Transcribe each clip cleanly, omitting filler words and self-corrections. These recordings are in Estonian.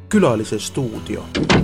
Külalise stuudio.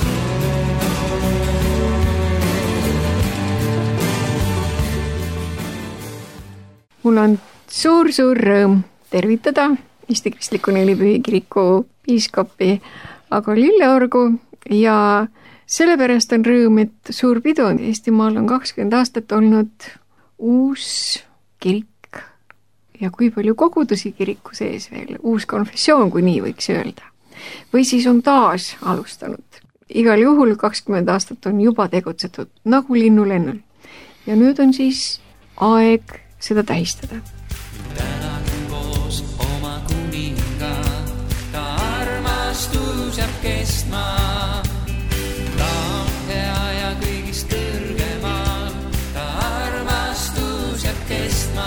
Mul on suur rõõm tervitada Eesti Kristliku Nelipühi Kiriku piiskopi Ago Lilleorgu ja sellepärast on rõõm, et suur pidu on Eestimaal on 20 aastat olnud uus kirik ja kui palju kogudusi kiriku sees veel, uus konfessioon, kui nii võiks öelda. Või siis on taas alustanud. Igal juhul 20 aastat on juba tegutsetud nagu linnulennul ja nüüd on siis aeg seda tähistada. Tänagi koos oma kuninga, ta armastus jääb kestma. Ta on hea ja kõigist kõrgemal, ta armastus jääb kestma.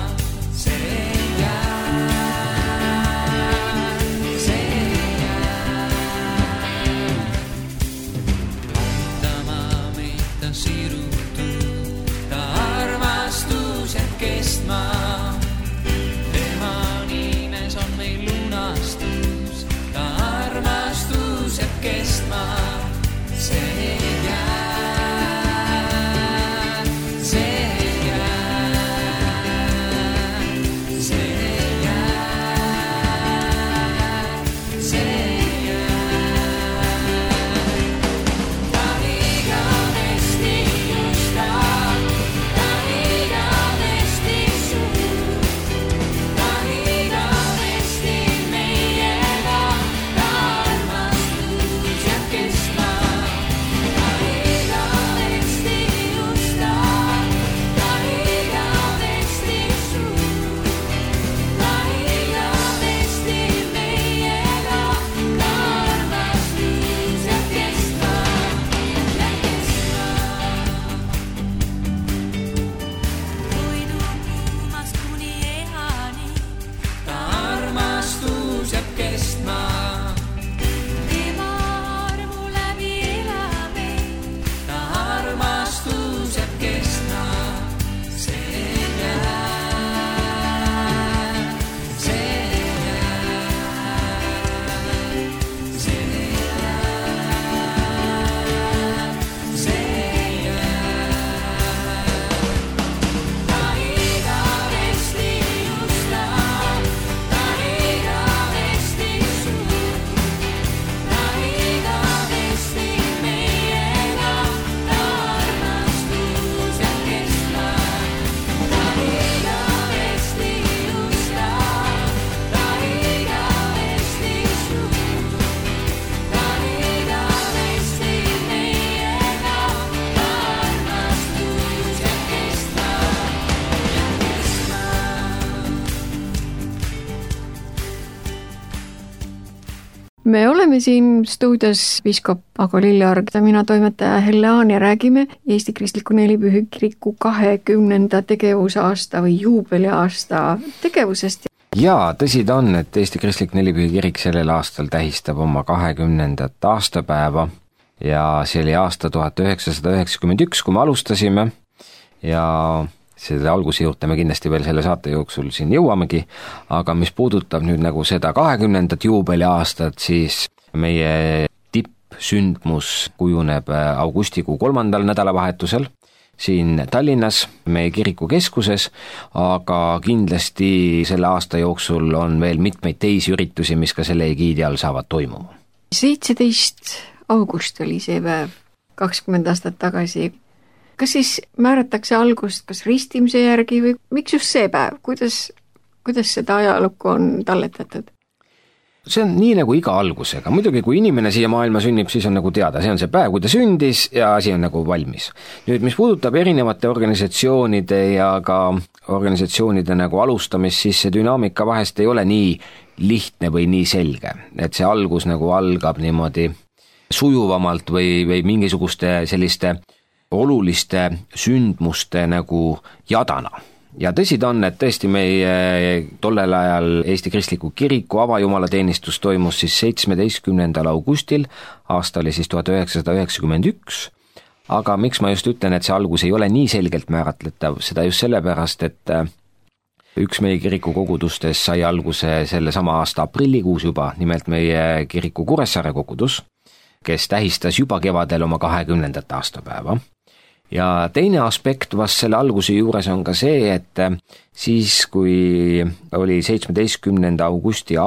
Me oleme siin stuudios piiskop Ago Lilleorg ja mina toimetaja Helle Aan ja räägime Eesti Kristliku Nelipühi Kiriku 20. tegevusaasta või juubeliaasta tegevusest. Jaa, tõsi ta on, et Eesti Kristlik Nelipühi Kirik sellel aastal tähistab oma 20. aastapäeva ja see oli aasta 1991, kui me alustasime ja selle alguse juurde me kindlasti veel selle saate jooksul siin jõuamegi, aga mis puudutab nüüd nagu seda 20. juubeliaastat, siis meie tippsündmus kujuneb augustikuu 3. nädalavahetusel siin Tallinnas, meie kiriku keskuses, aga kindlasti selle aasta jooksul on veel mitmeid teisi üritusi, mis ka selle egiidi all saavad toimuma. 17. august oli see päev 20 aastat tagasi. Kas siis määratakse algust kas ristimise järgi või miks just see päev? Kuidas seda ajalukku on talletatud? See on nii nagu iga algusega. Muidugi, kui inimene siia maailma sünnib, siis on nagu teada, see on see päev, kui ta sündis ja asi on nagu valmis. Nüüd, mis puudutab erinevate organisatsioonide ja ka organisatsioonide nagu alustamist, siis see dünaamika vahest ei ole nii lihtne või nii selge, et see algus nagu algab niimoodi sujuvamalt või mingisuguste selliste oluliste sündmuste nagu jadana. Ja tõsi ta on, et tõesti meie tollel ajal Eesti Kristliku Kiriku avajumalateenistus toimus siis 17. augustil, aasta oli siis 1991, aga miks ma just ütlen, et see algus ei ole nii selgelt määratletav, seda just sellepärast, et üks meie kiriku kogudustes sai alguse selle sama aasta aprillikuus juba, nimelt meie kiriku Kuressaare kogudus, kes tähistas juba kevadel oma 20. aastapäeva. Ja teine aspekt vast selle alguse juures on ka see, et siis, kui oli 17. augusti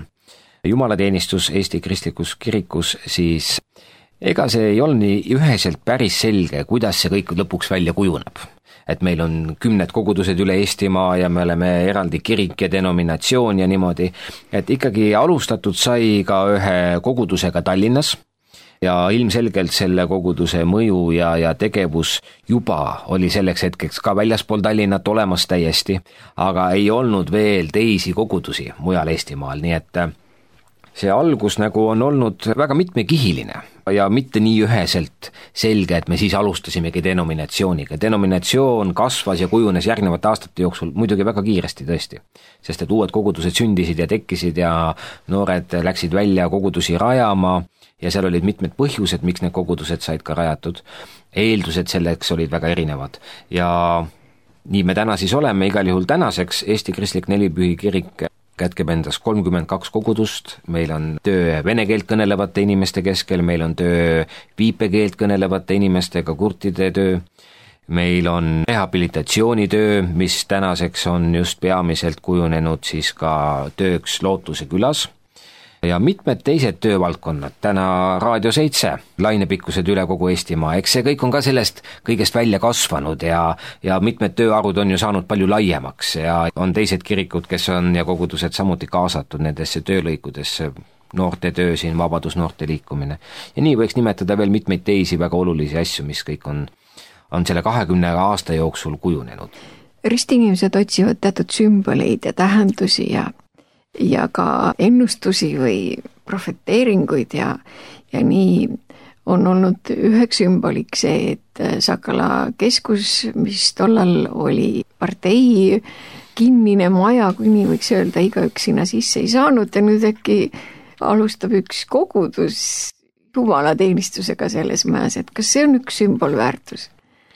jumalateenistus Eesti Kristlikus Kirikus, siis ega see ei olnud nii üheselt päris selge, kuidas see kõik lõpuks välja kujuneb. Et meil on 10 kogudused üle Eestimaa ja me oleme eraldi kirik ja denominatsioon ja niimoodi, et ikkagi alustatud sai ka ühe kogudusega Tallinnas ja ilmselgelt selle koguduse mõju ja tegevus juba oli selleks hetkeks ka väljaspool Tallinnat olemas täiesti, aga ei olnud veel teisi kogudusi mujal Eestimaal, nii et see algus nagu on olnud väga mitmekihiline ja mitte nii üheselt selge, et me siis alustasimegi denominatsiooniga. Denominatsioon kasvas ja kujunes järgnevate aastate jooksul muidugi väga kiiresti tõesti, sest et uued kogudused sündisid ja tekkisid ja noored läksid välja kogudusi rajama ja seal olid mitmed põhjused, miks need kogudused said ka rajatud. Eeldused selleks olid väga erinevad ja nii me täna siis oleme, igal juhul tänaseks Eesti Kristlik Nelipühi Kirik kätkeb endas 32 kogudust, meil on töö vene keelt kõnelevate inimeste keskel, meil on töö viipekeelt kõnelevate inimestega, kurtide töö, meil on rehabilitatsioonitöö, mis tänaseks on just peamiselt kujunenud siis ka tööks Lootuse külas ja mitmed teised töövaldkonnad, täna Raadio 7, lainepikkused üle kogu Eestimaa, eks see kõik on ka sellest kõigest välja kasvanud ja mitmed tööarvud on ju saanud palju laiemaks ja on teised kirikud, kes on ja kogudused samuti kaasatud nendesse töölõikudesse, noorte töö siin, vabadusnoorte liikumine. Ja nii võiks nimetada veel mitmeid teisi väga olulisi asju, mis kõik on selle 20 aasta jooksul kujunenud. Ristinimesed otsivad teatud sümboleid ja tähendusi ja ka ennustusi või profeteeringuid ja nii on olnud üheks sümboliks see, et Sakala keskus, mis tollal oli partei kinnine maja, kui nii võiks öelda, igaüks sinna sisse ei saanud ja nüüd äkki alustab üks kogudus jumalateenistusega selles majas, et kas see on üks sümbolväärtus?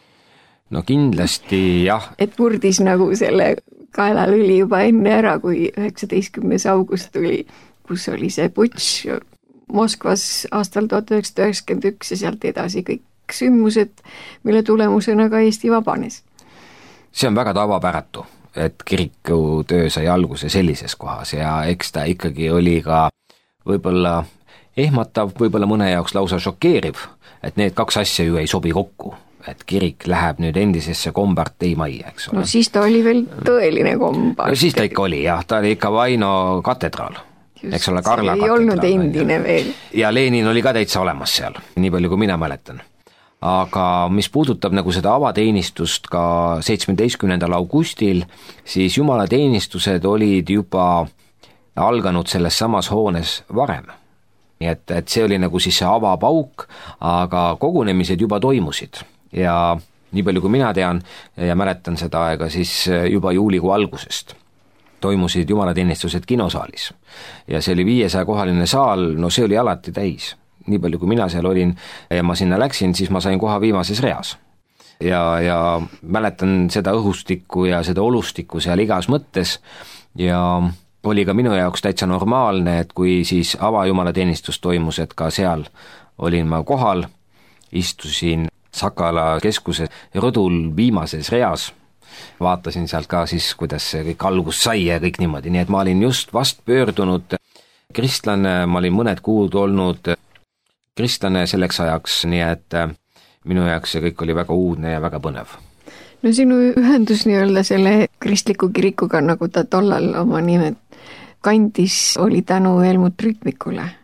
No kindlasti jah. Et murdis nagu selle kaelalüli juba enne ära, kui 19. august tuli, kus oli see putš Moskvas aastal 1991 ja sealt edasi kõik sündmused, mille tulemusena ka Eesti vabanes. See on väga tavapäratu, et kiriku töö sai alguse sellises kohas ja eks ta ikkagi oli ka võib-olla ehmatav, võib-olla mõne jaoks lausa šokeeriv, et need kaks asja ju ei sobi kokku. Et kirik läheb nüüd endisesse kompartei majja, eks ole. No siis ta oli veel tõeline kompartei. No siis ta ikka oli jah, ta oli ikka Vaino katedraal, eks ole, Karla katedraal. Ei olnud endine veel. Ja Lenin oli ka täitsa olemas seal, nii palju kui mina mäletan. Aga mis puudutab nagu seda avateenistust ka 17. augustil, siis jumalateenistused olid juba alganud selles samas hoones varem. Nii et see oli nagu siis see avapauk, aga kogunemised juba toimusid. Ja nii palju kui mina tean ja mäletan seda aega, siis juba juulikuu algusest toimusid jumalateenistused kinosaalis. Ja see oli 500-kohaline saal, no see oli alati täis. Nii palju kui mina seal olin ja ma sinna läksin, siis ma sain koha viimases reas. Ja mäletan seda õhustikku ja seda olustikku seal igas mõttes ja oli ka minu jaoks täitsa normaalne, et kui siis avajumalateenistus toimus, et ka seal olin ma kohal, istusin Sakala keskuse rõdul viimases reas, vaatasin sealt ka siis, kuidas see kõik algus sai ja kõik niimoodi, nii et ma olin just vast pöördunud kristlane, ma olin mõned kuud olnud kristlane selleks ajaks, nii et minu jaoks see kõik oli väga uudne ja väga põnev. No sinu ühendus nii-öelda selle kristliku kirikuga, nagu ta tollal oma nimed kandis, oli tänu Helmut Rüütmikule.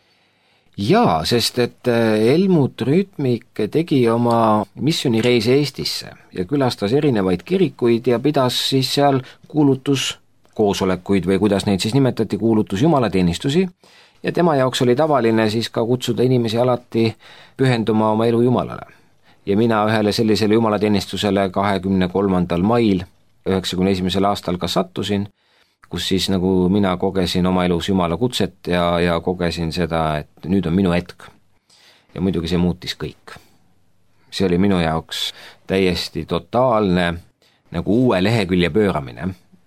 Jaa, sest et Helmut Rüütmik tegi oma missioonireise Eestisse ja külastas erinevaid kirikuid ja pidas siis seal kuulutuskoosolekuid või kuidas neid siis nimetati, kuulutusjumalateenistusi ja tema jaoks oli tavaline siis ka kutsuda inimesi alati pühenduma oma elu Jumalale. Ja mina ühele sellisele jumalateenistusele 23. mail 91. aastal ka sattusin, kus siis nagu mina kogesin oma elus Jumala kutset ja kogesin seda, et nüüd on minu hetk. Ja muidugi see muutis kõik. See oli minu jaoks täiesti totaalne nagu uue lehekülje pööramine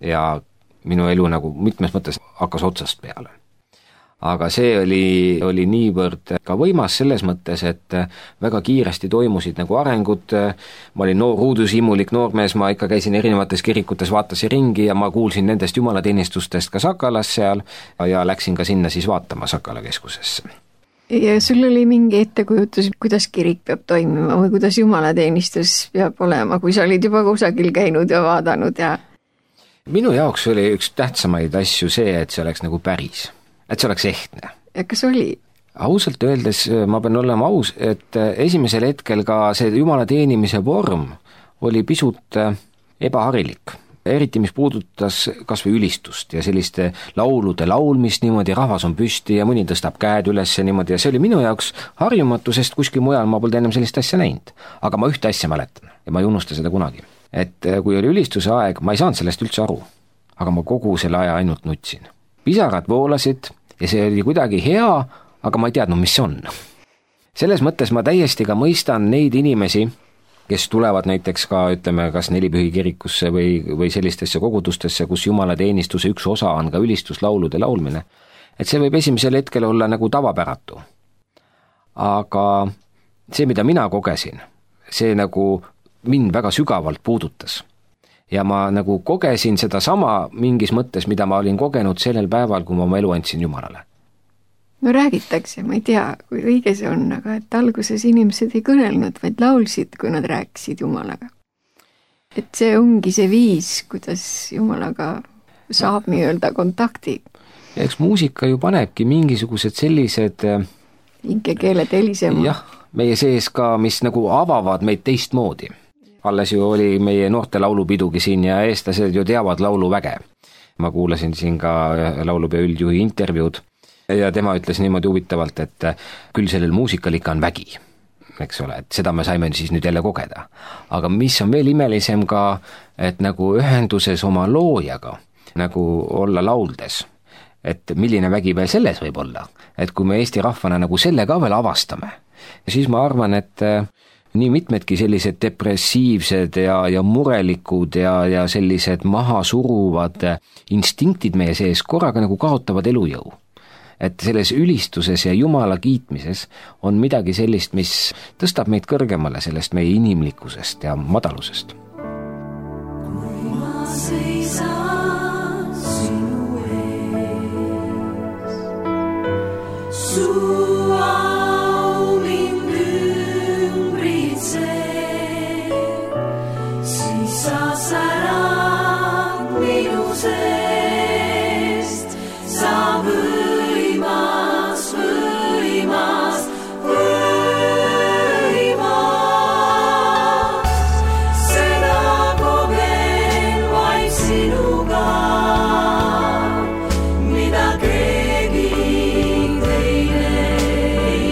ja minu elu nagu mitmes mõttes hakkas otsast peale. Aga see oli niivõrd ka võimas selles mõttes, et väga kiiresti toimusid nagu arengud, ma olin noor ruudusimulik noormees, ma ikka käisin erinevates kirikutes, vaatasin ringi ja ma kuulsin nendest jumalateenistustest ka Sakalas seal ja läksin ka sinna siis vaatama Sakala keskusesse. Ja sul oli mingi ettekujutus, kuidas kirik peab toimima või kuidas jumalateenistus peab olema, kui sa olid juba kusagil käinud ja vaadanud ja... Minu jaoks oli üks tähtsamaid asju see, et see oleks nagu päris. Et see oleks ehtne. Ja kas oli? Ausalt öeldes ma pean olema aus, et esimesel hetkel ka see jumala teenimise vorm oli pisut ebaharilik. Eriti mis puudutas kas või ülistust ja selliste laulude laulmist niimoodi, rahvas on püsti ja mõni tõstab käed üles ja niimoodi ja see oli minu jaoks harjumatu, sest kuskil mujal ma polnud ennem sellist asja näinud. Aga ma ühte asja mäletan ja ma ei unusta seda kunagi. Et kui oli ülistuse aeg, ma ei saanud sellest üldse aru, aga ma kogu selle aja ainult nutsin. Pisarad voolasid ja see oli kuidagi hea, aga ma ei teadnud, mis see on. Selles mõttes ma täiesti ka mõistan neid inimesi, kes tulevad näiteks ka, ütleme, kas Nelipühi kirikusse või sellistesse kogudustesse, kus jumalateenistuse üks osa on ka ülistuslaulude laulmine. Et see võib esimesel hetkel olla nagu tavapäratu. Aga see, mida mina kogesin, see nagu mind väga sügavalt puudutas. Ja ma nagu kogesin seda sama mingis mõttes, mida ma olin kogenud sellel päeval, kui ma oma elu andsin Jumalale. No räägitakse, ma ei tea, kui õige see on, aga et alguses inimesed ei kõnelnud, vaid laulsid, kui nad rääkisid Jumalaga. Et see ongi see viis, kuidas Jumalaga saab nii-öelda kontakti. Ja eks muusika ju panebki mingisugused sellised hingekeeled helisema. Jah, meie sees ka, mis nagu avavad meid teistmoodi. Alles ju oli meie noorte laulupidugi siin ja eestlased ju teavad lauluväge. Ma kuulasin siin ka laulupea üldjuhi intervjuud ja tema ütles niimoodi huvitavalt, et küll sellel muusikal ikka on vägi, eks ole, et seda me saime siis nüüd jälle kogeda. Aga mis on veel imelisem ka, et nagu ühenduses oma loojaga nagu olla lauldes, et milline vägi veel selles võib olla, et kui me Eesti rahvana nagu selle ka veel avastame, siis ma arvan, et nii mitmedki sellised depressiivsed ja murelikud ja sellised maha suruvad instinktid meie sees korraga nagu kaotavad elujõu. Et selles ülistuses ja Jumala kiitmises on midagi sellist, mis tõstab meid kõrgemale sellest meie inimlikkusest ja madalusest. Kui ma seisan sinu ees, su au mind ümbritseb, siis sa särad minu seest, sa võimas, seda kogen vaid sinuga, mida keegi teine ei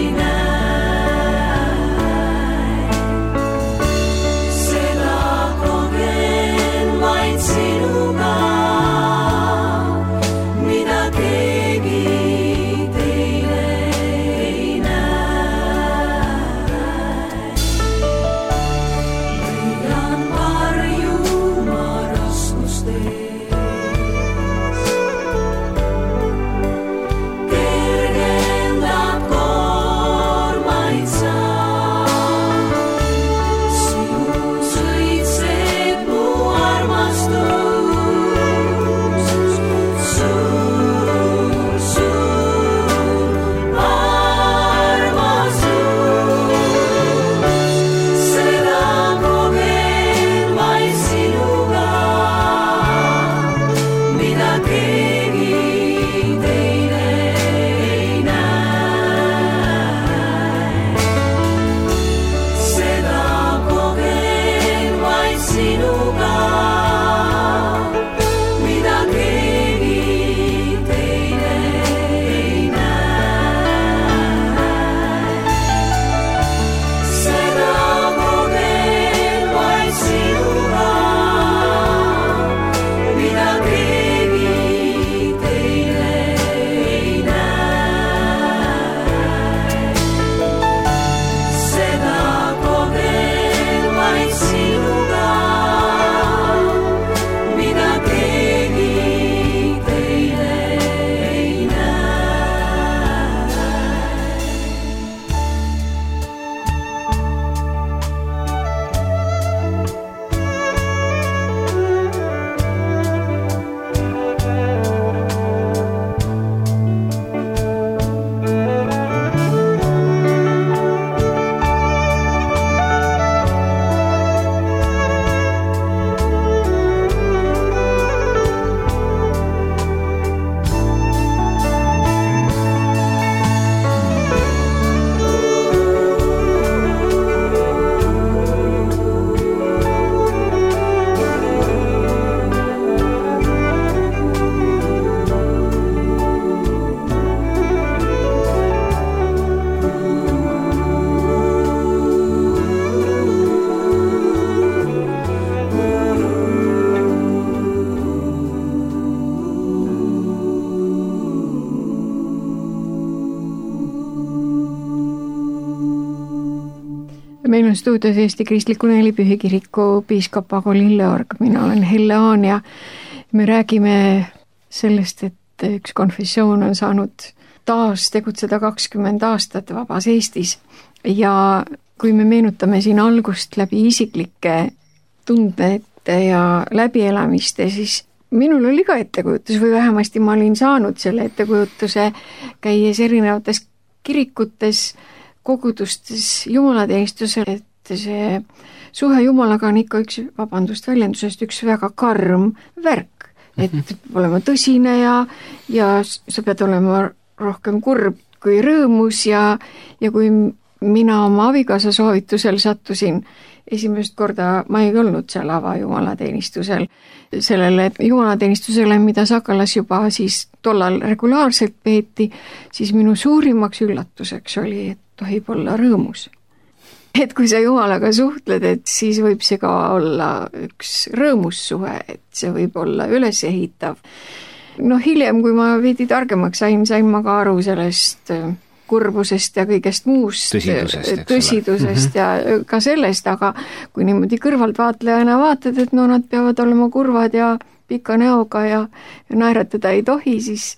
meil on stuudios Eesti Kristliku Nelipühi Kiriku piiskop Ago Lilleorg, mina olen Helle Aan ja me räägime sellest, et üks konfessioon on saanud taas tegutseda 20 aastat vabas Eestis ja kui me meenutame siin algust läbi isiklike tundete ja läbielamiste, siis minul oli ka ettekujutus või vähemasti ma olin saanud selle ettekujutuse käies erinevates kirikutes, kogudustes, jumalateenistusel, et see suhe Jumalaga on ikka üks, vabandust väljendusest, üks väga karm värk, et olema tõsine ja sa pead olema rohkem kurb kui rõõmus ja kui mina oma abikaasa soovitusel sattusin esimest korda, ma ei olnud seal avajumalateenistusel, sellele jumalateenistusele, mida Sakalas juba siis tollal regulaarselt peeti, siis minu suurimaks üllatuseks oli, et tohib olla rõõmus. Et kui sa Jumalaga suhtled, et siis võib see ka olla üks rõõmussuhe, et see võib olla ülesehitav. Hiljem, kui ma veidi targemaks sain ma ka aru sellest kurbusest ja kõigest muust, tõsidusest ja ka sellest, aga kui niimoodi kõrvaltvaatlejana vaatad, et nad peavad olema kurvad ja pika näoga ja naeratada ei tohi, siis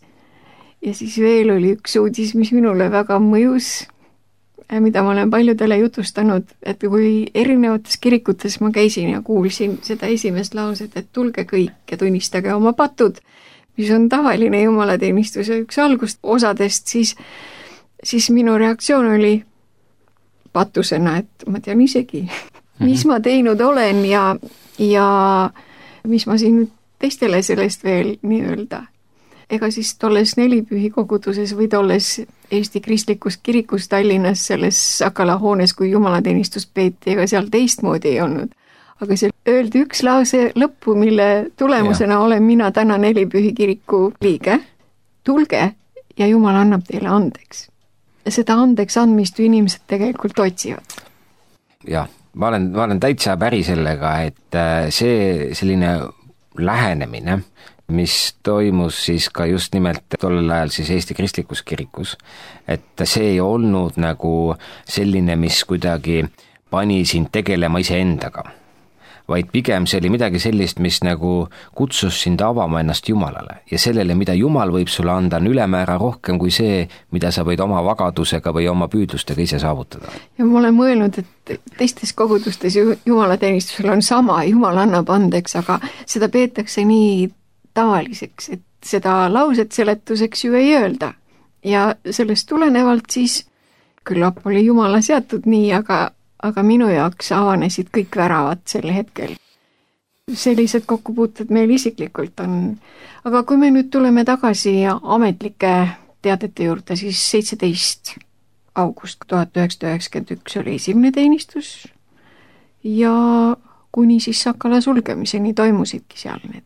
veel oli üks uudis, mis minule väga mõjus, mida ma olen paljudele jutustanud, et kui erinevates kirikutes ma käisin ja kuulsin seda esimest lauset, et tulge kõik ja tunnistage oma patud, mis on tavaline jumalateenistuse üks algusosadest, siis minu reaktsioon oli patusena, et ma tean isegi, mis ma teinud olen ja mis ma siin teistele sellest veel nii-öelda. Ega siis tolles Nelipühi koguduses või tolles Eesti Kristlikus kirikus Tallinnas selles Sakala hoones, kui jumalateenistus peeti, ega seal teistmoodi ei olnud. Aga see öeldi üks lause lõppu, mille tulemusena olen mina täna Nelipühi kiriku liige. Tulge ja Jumal annab teile andeks. Ja seda andeks andmist ju inimesed tegelikult otsivad. Jah, ma olen täitsa päri sellega, et see selline lähenemine, mis toimus siis ka just nimelt tollel ajal siis Eesti Kristlikus kirikus, et see ei olnud nagu selline, mis kuidagi pani sind tegelema iseendaga, vaid pigem see oli midagi sellist, mis nagu kutsus sind avama ennast Jumalale ja sellele, mida Jumal võib sulle anda, on ülemäära rohkem kui see, mida sa võid oma vagadusega või oma püüdlustega ise saavutada. Ja ma olen mõelnud, et teistes kogudustes jumalateenistusel on sama, Jumal annab andeks, aga seda peetakse nii tavaliseks, et seda lauset seletuseks ju ei öelda. Ja sellest tulenevalt siis küllap oli Jumala seatud nii, aga minu jaoks avanesid kõik väravad sel hetkel. Sellised kokkupuuted meil isiklikult on. Aga kui me nüüd tuleme tagasi ametlike teadete juurde, siis 17. august 1991 oli esimene teenistus ja kuni siis Sakala sulgemiseni toimusidki seal need.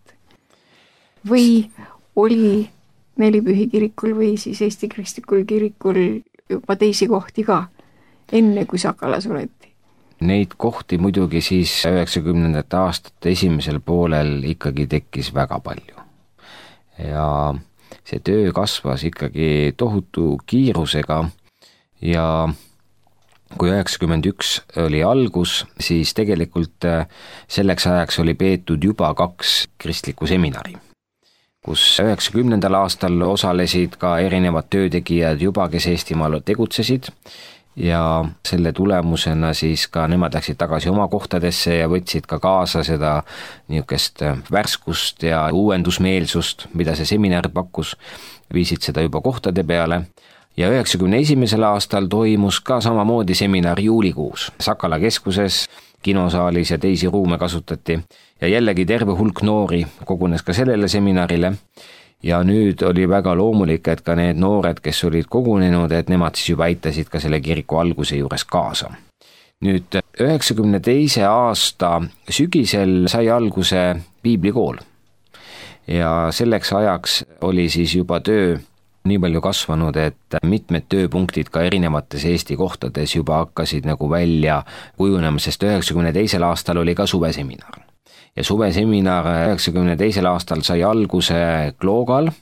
Või oli Nelipühi kirikul või siis Eesti Kristlikul kirikul juba teisi kohti ka, enne kui Sakala suleti? Neid kohti muidugi siis 90. aastate esimesel poolel ikkagi tekkis väga palju. Ja see töö kasvas ikkagi tohutu kiirusega ja kui 91 oli algus, siis tegelikult selleks ajaks oli peetud juba 2 kristlikku seminari, kus 90. aastal osalesid ka erinevad töötegijad juba, kes Eestimaal tegutsesid ja selle tulemusena siis ka nemad läksid tagasi oma kohtadesse ja võtsid ka kaasa seda niisugust värskust ja uuendusmeelsust, mida see seminar pakkus, viisid seda juba kohtade peale. Ja 91. aastal toimus ka samamoodi seminar juulikuus Sakala keskuses, kinosaalis ja teisi ruume kasutati ja jällegi terve hulk noori kogunes ka sellele seminarile ja nüüd oli väga loomulik, et ka need noored, kes olid kogunenud, et nemad siis juba aitasid ka selle kiriku alguse juures kaasa. Nüüd 92. aasta sügisel sai alguse piiblikool ja selleks ajaks oli siis juba töö nii palju kasvanud, et mitmed tööpunktid ka erinevates Eesti kohtades juba hakkasid nagu välja kujunema, sest 92. aastal oli ka suveseminar. Ja suveseminar 92. aastal sai alguse Kloogal,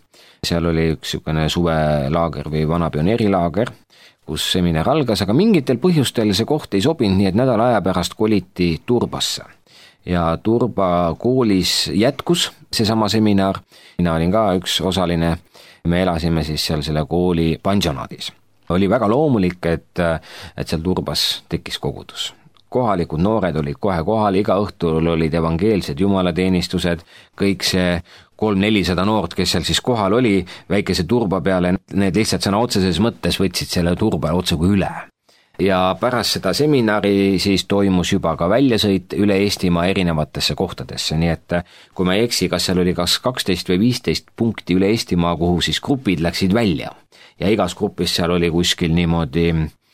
seal oli üks niisugune suvelaager või vana pioneerilaager, kus seminar algas, aga mingitel põhjustel see koht ei sobinud, nii et nädala aja pärast koliti Turbasse. Ja Turba koolis jätkus seesama seminar, mina olin ka üks osaline, me elasime siis seal selle kooli pansionaadis. Oli väga loomulik, et seal Turbas tekkis kogudus. Kohalikud noored olid kohe kohal, iga õhtul olid evangeelsed jumalateenistused, kõik see 300-400 noort, kes seal siis kohal oli, väikese Turba peale, need lihtsalt sõna otseses mõttes võtsid selle Turba otse kui üle. Ja pärast seda seminari siis toimus juba ka väljasõit üle Eestimaa erinevatesse kohtadesse, nii et kui ma ei eksi, kas seal oli kas 12 või 15 punkti üle Eestimaa, kuhu siis grupid läksid välja. Ja igas grupis seal oli kuskil niimoodi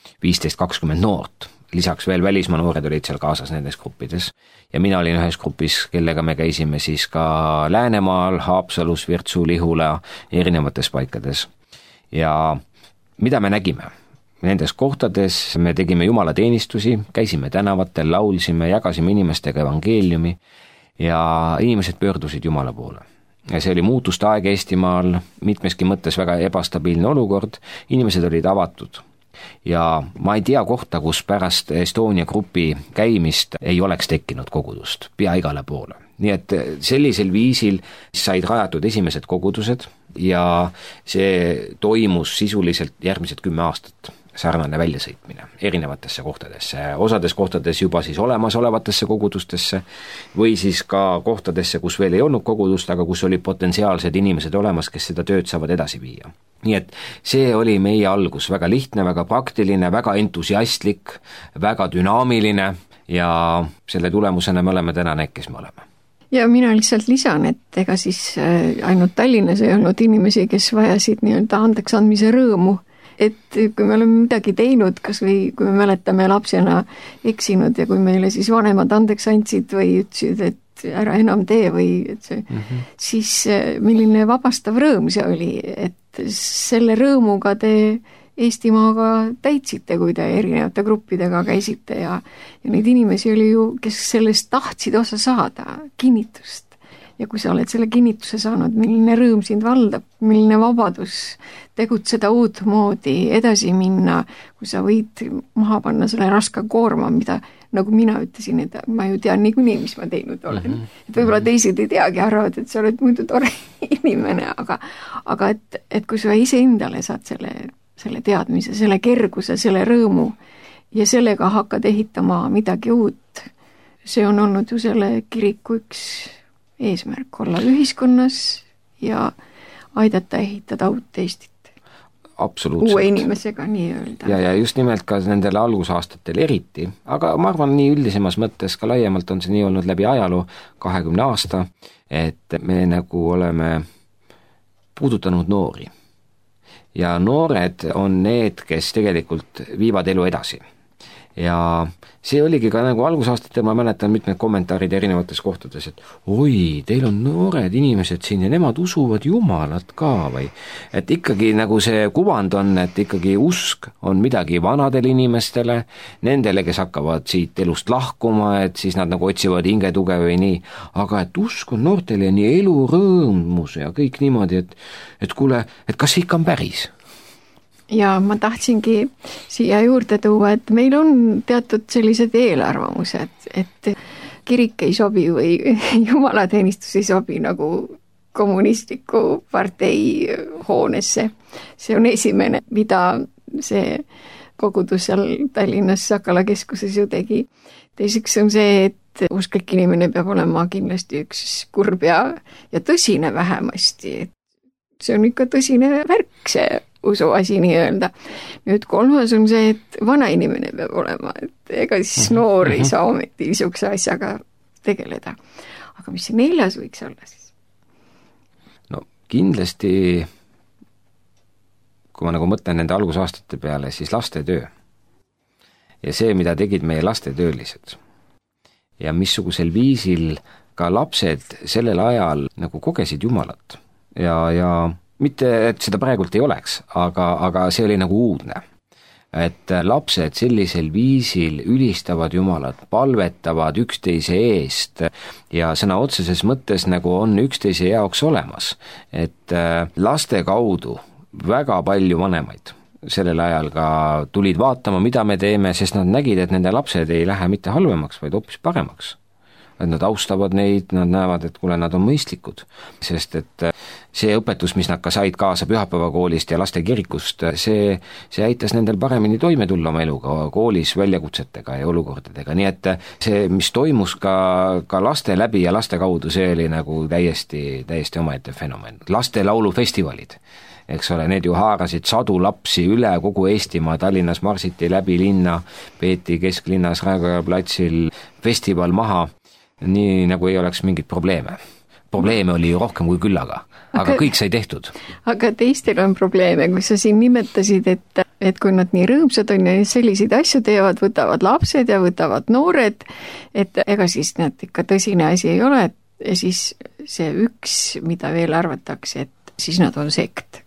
15-20 noort. Lisaks veel välismaa noored olid seal kaasas nendes gruppides. Ja mina olin ühes grupis, kellega me käisime siis ka Läänemaal, Haapsalus, Virtsu, Lihula, erinevates paikades. Ja mida me nägime? Nendes kohtades me tegime jumalateenistusi, käisime tänavatel, laulsime, jagasime inimestega evangeeliumi ja inimesed pöördusid Jumala poole. Ja see oli muutuste aeg Eestimaal, mitmeski mõttes väga ebastabiilne olukord, inimesed olid avatud. Ja ma ei tea kohta, kus pärast Estonia grupi käimist ei oleks tekkinud kogudust, pea igale poole. Nii et sellisel viisil said rajatud esimesed kogudused ja see toimus sisuliselt järgmised 10 aastat. Sarnane väljasõitmine erinevatesse kohtadesse, osades kohtades juba siis olemasolevatesse kogudustesse või siis ka kohtadesse, kus veel ei olnud kogudust, aga kus oli potentsiaalsed inimesed olemas, kes seda tööd saavad edasi viia. Nii et see oli meie algus, väga lihtne, väga praktiline, väga entusiastlik, väga dünaamiline ja selle tulemusena me oleme täna need, kes me oleme. Ja mina lihtsalt lisan, et ega siis ainult Tallinnas ei olnud inimesi, kes vajasid nii-öelda andeks andmise rõõmu, et kui me oleme midagi teinud, kas või kui me mäletame lapsena eksinud ja kui meile siis vanemad andeks andsid või ütlesid, et ära enam tee või et see, siis milline vabastav rõõm see oli, et selle rõõmuga te Eestimaaga täitsite, kui te erinevate gruppidega käisite ja neid inimesi oli ju, kes sellest tahtsid osa saada, kinnitust. Ja kui sa oled selle kinnituse saanud, milline rõõm sind valdab, milline vabadus tegutseda uut moodi, edasi minna, kui sa võid maha panna selle raske koorma, mida, nagu mina ütlesin, et ma ju tean niikuinii, mis ma teinud olen. Et võib-olla teised ei teagi, arvavad, et sa oled muidu tore inimene, aga et kui sa ise endale saad selle teadmise, selle kerguse, selle rõõmu ja sellega hakkad ehitama midagi uut, see on olnud ju selle kiriku üks eesmärk olla ühiskonnas ja aidata ehitada uut Eestit. Absoluutselt. Uue inimesega nii-öelda. Ja just nimelt ka nendele algusaastatel eriti, aga ma arvan nii üldisemas mõttes ka laiemalt on see nii olnud läbi ajaloo 20 aasta, et me nagu oleme puudutanud noori. Ja noored on need, kes tegelikult viivad elu edasi. Ja see oligi ka nagu algusaastatel, ma mäletan mitmed kommentaarid erinevates kohtades, et oi, teil on noored inimesed siin ja nemad usuvad Jumalat ka või. Et ikkagi nagu see kuvand on, et ikkagi usk on midagi vanadele inimestele, nendele, kes hakkavad siit elust lahkuma, et siis nad nagu otsivad hinge tuge või nii, aga et usk on noortele nii elu, rõõmus ja kõik niimoodi, et kuule, et kas see ikka on päris? Ja ma tahtsingi siia juurde tuua, et meil on teatud sellised eelarvamused, et kirik ei sobi või jumalateenistus ei sobi nagu kommunistliku partei hoonesse. See on esimene, mida see kogudus seal Tallinnas Sakala keskuses ju tegi. Teiseks on see, et usklik inimene peab olema kindlasti üks kurb ja tõsine vähemasti. See on ikka tõsine värk, see usuasi nii-öelda. Nüüd kolmas on see, et vana inimene peab olema, et ega siis noor ei saa ometi niisuguse asjaga tegeleda. Aga mis see 4. võiks olla siis? No kindlasti, kui ma nagu mõtlen nende algusaastate peale, siis lastetöö. Ja see, mida tegid meie lastetöölised. Ja missugusel viisil ka lapsed sellel ajal nagu kogesid Jumalat. Ja mitte, et seda praegult ei oleks, aga see oli nagu uudne. et lapsed sellisel viisil ülistavad Jumalat, palvetavad üksteise eest ja sõna otseses mõttes nagu on üksteise jaoks olemas. Et laste kaudu väga palju vanemaid sellel ajal ka tulid vaatama, mida me teeme, sest nad nägid, et nende lapsed ei lähe mitte halvemaks, vaid hoopis paremaks. Et nad austavad neid, nad näevad, et kuule, nad on mõistlikud, sest et see õpetus, mis nad ka said kaasa pühapäevakoolist ja laste kirikust, see aitas nendel paremini toime tulla oma eluga koolis väljakutsetega ja olukordadega, nii et see, mis toimus ka laste läbi ja laste kaudu, see oli nagu täiesti omaette fenomen. Laste laulufestivalid, eks ole, need ju haarasid sadu lapsi üle kogu Eestimaa, Tallinnas marsiti läbi linna, peeti kesklinnas Raekoja platsil festival maha, nii nagu ei oleks mingit probleeme. Probleeme oli ju rohkem kui küllaga, aga kõik sai tehtud. Aga teistel on probleeme, kui sa siin nimetasid, et kui nad nii rõõmsad on ja selliseid asju teevad, võtavad lapsed ja võtavad noored, et ega siis nad ikka tõsine asi ei ole, ja siis see üks, mida veel arvatakse, et siis nad on sekt.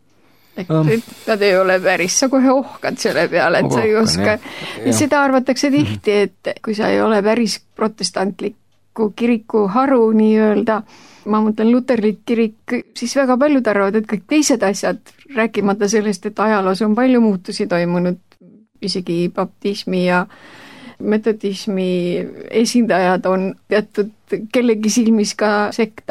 Nad ei ole päris, sa kohe ohkad selle peale, et sa ei oska. Seda arvatakse tihti, et kui sa ei ole päris protestantliku kiriku haru nii-öelda, ma mõtlen luterlik kirik, siis väga paljud arvavad, et kõik teised asjad, rääkimata sellest, et ajaloos on palju muutusi toimunud, isegi baptismi ja metodismi esindajad on teatud kellegi silmis ka sekt,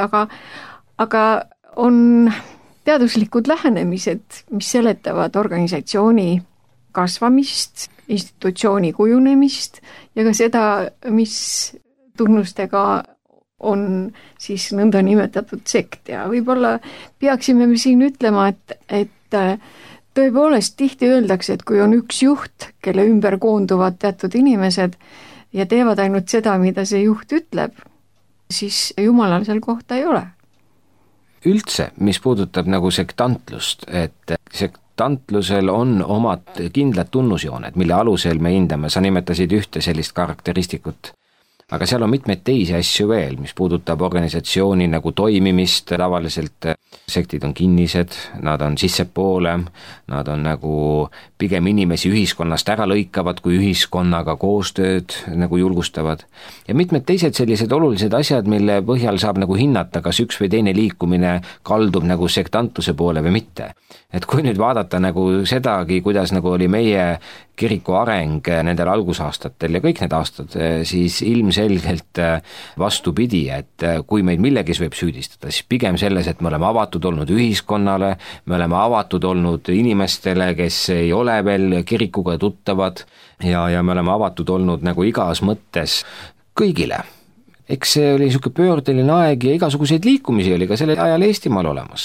aga on teaduslikud lähenemised, mis seletavad organisatsiooni kasvamist, institutsiooni kujunemist ja ka seda, mis tunnustega on siis nõnda nimetatud sekt ja võib-olla peaksime me siin ütlema, et tõepoolest tihti öeldakse, et kui on üks juht, kelle ümber koonduvad teatud inimesed ja teevad ainult seda, mida see juht ütleb, siis Jumalal seal kohta ei ole. Üldse, mis puudutab nagu sektantlust, et sektantlusel on omad kindlad tunnusjooned, mille alusel me hindame, sa nimetasid ühte sellist karakteristikut, aga seal on mitmeid teisi asju veel, mis puudutab organisatsiooni nagu toimimist, tavaliselt sektid on kinnised, nad on sissepoole, nad on nagu pigem inimesi ühiskonnast ära lõikavad, kui ühiskonnaga koostööd nagu julgustavad. Ja mitmed teised sellised olulised asjad, mille põhjal saab nagu hinnata, kas üks või teine liikumine kaldub nagu sektantluse poole või mitte. Et kui nüüd vaadata nagu sedagi, kuidas nagu oli meie kiriku areng nendel algusaastatel ja kõik need aastad, siis ilmselgelt vastupidi, et kui meid millegis võib süüdistada, siis pigem selles, et me oleme avatud olnud ühiskonnale, me oleme avatud olnud inimestele, kes ei ole veel kirikuga tuttavad ja me oleme avatud olnud nagu igas mõttes kõigile. Eks see oli niisugune pöördeline aeg ja igasuguseid liikumisi oli ka sellel ajal Eestimaal olemas.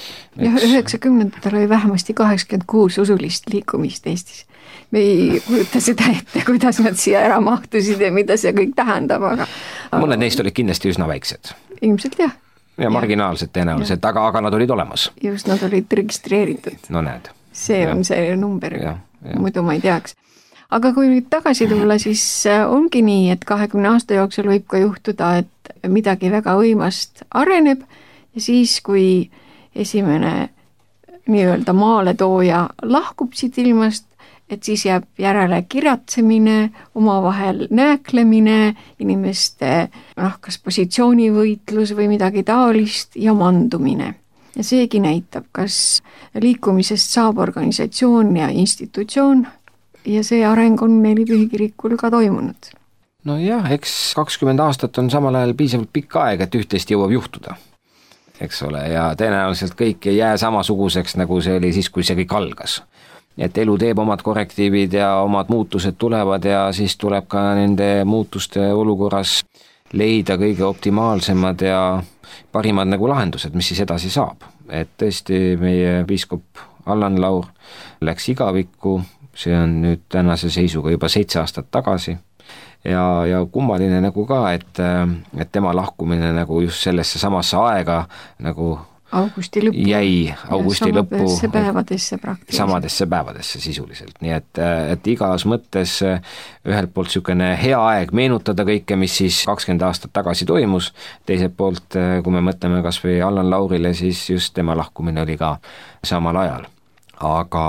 Ja 90-ndatel oli vähemasti 86 usulist liikumist Eestis. Me ei kujuta seda ette, kuidas nad siia ära mahtusid ja mida see kõik tähendab, aga mõned neist olid kindlasti üsna väiksed. Ilmselt jah. Ja marginaalsed tõenäoliselt, aga nad olid olemas. Just, nad olid registreeritud. No näed. See on see number, muidu ma ei teaks. Aga kui nüüd tagasi tulla, siis ongi nii, et 20 aasta jooksul võib ka juhtuda, et midagi väga võimast areneb ja siis, kui esimene nii-öelda maaletooja lahkub siit ilmast, et siis jääb järele kiratsemine, omavahel nääklemine, inimeste kas positsioonivõitlus või midagi taolist ja mandumine. Ja seegi näitab, kas liikumisest saab organisatsioon ja institutsioon ja see areng on Nelipühi kirikul ka toimunud. No jah, eks 20 aastat on samal ajal piisavalt pikk aeg, et üht-teist jõuab juhtuda, eks ole, ja tõenäoliselt kõik ei jää samasuguseks, nagu see oli siis, kui see kõik algas. Et elu teeb omad korrektiivid ja omad muutused tulevad ja siis tuleb ka nende muutuste olukorras leida kõige optimaalsemad ja parimad nagu lahendused, mis siis edasi saab. Et tõesti meie piiskop Allan Laur läks igavikku, see on nüüd tänase seisuga juba 7 aastat tagasi ja kummaline nagu ka, et tema lahkumine nagu just sellesse samasse aega nagu augusti lõppu jäi augusti lõppu samadesse päevadesse sisuliselt, nii et igas mõttes ühelt poolt niisugune hea aeg meenutada kõike, mis siis 20 aastat tagasi toimus, teiselt poolt, kui me mõtleme kas või Allan Laurile, siis just tema lahkumine oli ka samal ajal. Aga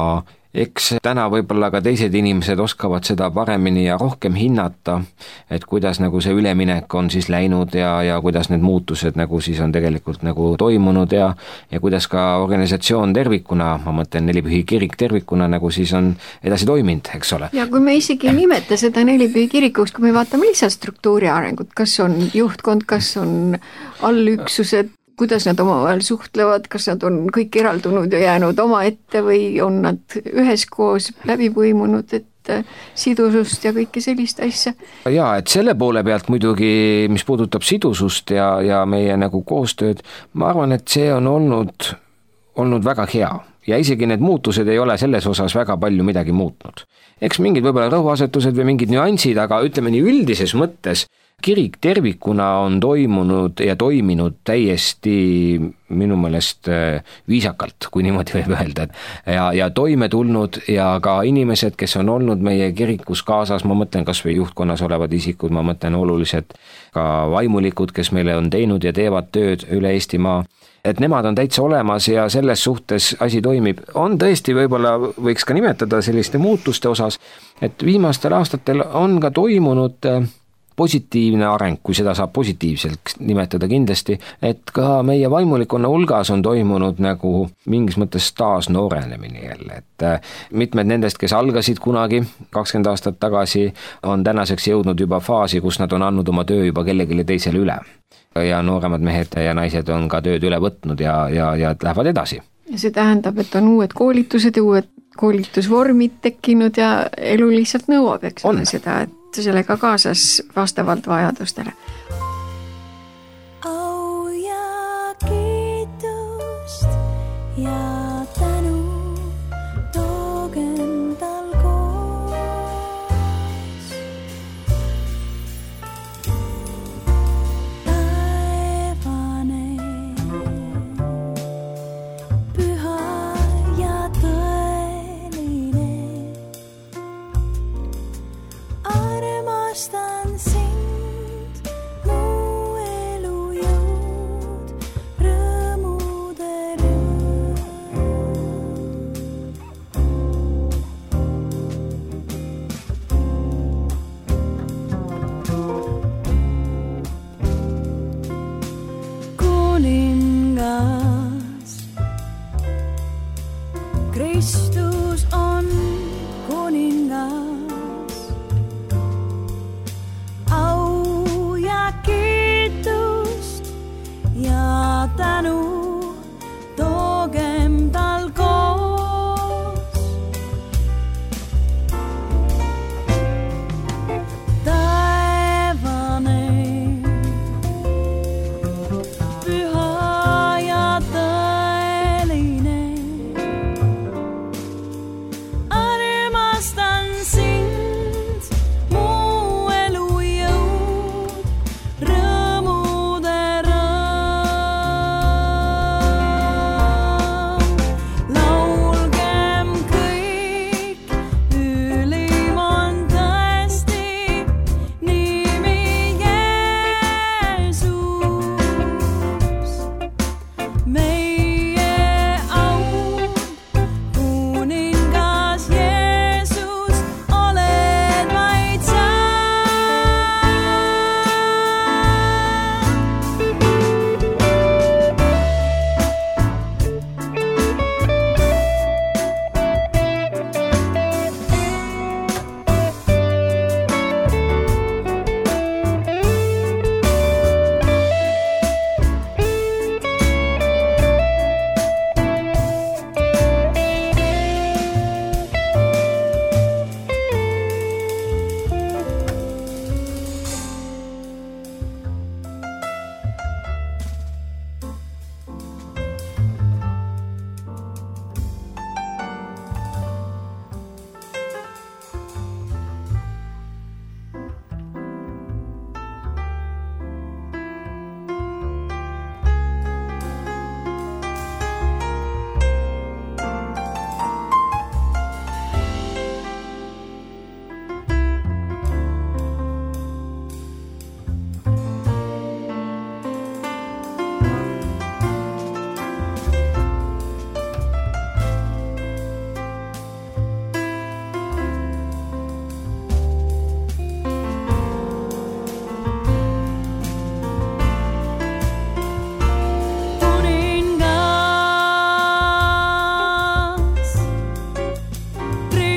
eks täna võib-olla ka teised inimesed oskavad seda paremini ja rohkem hinnata, et kuidas nagu see üleminek on siis läinud ja kuidas need muutused nagu siis on tegelikult nagu toimunud ja kuidas ka organisatsioon tervikuna, ma mõtlen Nelipühi kirik tervikuna nagu siis on edasi toiminud, eks ole. Ja kui me isegi ei nimeta seda Nelipühi kirikuks, kui me vaatame lihtsalt struktuuri arengut, kas on juhtkond, kas on allüksused, kuidas nad omavahel suhtlevad, kas nad on kõik eraldunud ja jäänud omaette või on nad üheskoos läbi põimunud, et sidusust ja kõike sellist asja. Jaa, et selle poole pealt muidugi, mis puudutab sidusust ja meie nagu koostööd, ma arvan, et see on olnud väga hea ja isegi need muutused ei ole selles osas väga palju midagi muutnud. Eks mingid võib-olla rõhuasetused või mingid nüansid, aga ütleme nii üldises mõttes, kirik tervikuna on toimunud ja toiminud täiesti minu meelest viisakalt, kui niimoodi võib öelda, ja toime tulnud ja ka inimesed, kes on olnud meie kirikus kaasas, ma mõtlen kas või juhtkonnas olevad isikud, ma mõtlen olulised ka vaimulikud, kes meile on teinud ja teevad tööd üle Eestimaa, et nemad on täitsa olemas ja selles suhtes asi toimib. On tõesti võib-olla võiks ka nimetada selliste muutuste osas, et viimastel aastatel on ka toimunud positiivne areng, kui seda saab positiivselt nimetada kindlasti, et ka meie vaimulikonna hulgas on toimunud nagu mingis mõttes taas noorenemine jälle, et mitmed nendest, kes algasid kunagi 20 aastat tagasi, on tänaseks jõudnud juba faasi, kus nad on andnud oma töö juba kellelegi teisele üle. Ja nooremad mehed ja naised on ka tööd üle võtnud ja lähevad edasi. Ja see tähendab, et on uued koolitused ja uued koolitusvormid tekkinud ja elu lihtsalt nõuab, eks ole seda, et sellega kaasas vastavalt vajadustele. Au ja kiitust ja tänu toogem tal koos. Taevane, püha ja tõeline, armastan sind, mu elu jõud, rõõmude rõõm. Kuningas, Kristus on kuningas. Au ja kiitust ja tänu toogem tal koos. Taevane, püha ja tõeline,